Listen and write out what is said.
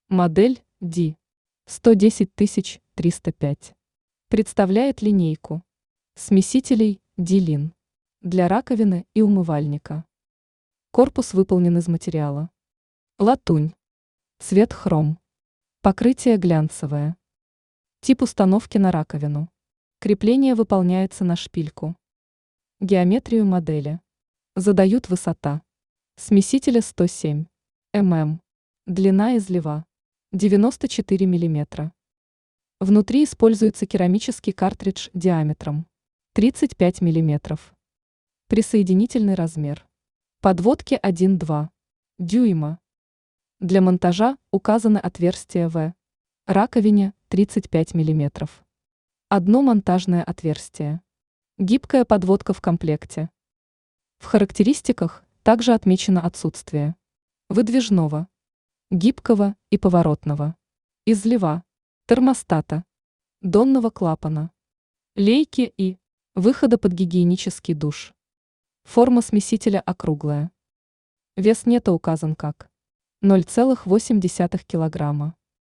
Модель D 110305 представляет линейку смесителей D-Lin для раковины и умывальника. Корпус выполнен из материала латунь, цвет хром, покрытие глянцевое. Тип установки на раковину. Крепление выполняется на шпильку. Геометрию модели задают высота смесителя 107 мм, длина излива 94 мм. Внутри используется керамический картридж диаметром 35 мм. Присоединительный размер подводки 1,2 дюйма. Для монтажа указаны отверстия в раковине 35 мм. Одно монтажное отверстие. Гибкая подводка в комплекте. В характеристиках также отмечено отсутствие выдвижного, гибкого и поворотного, излива, термостата, донного клапана, лейки и выхода под гигиенический душ. Форма смесителя округлая. Вес нета указан как 0,8 килограмма.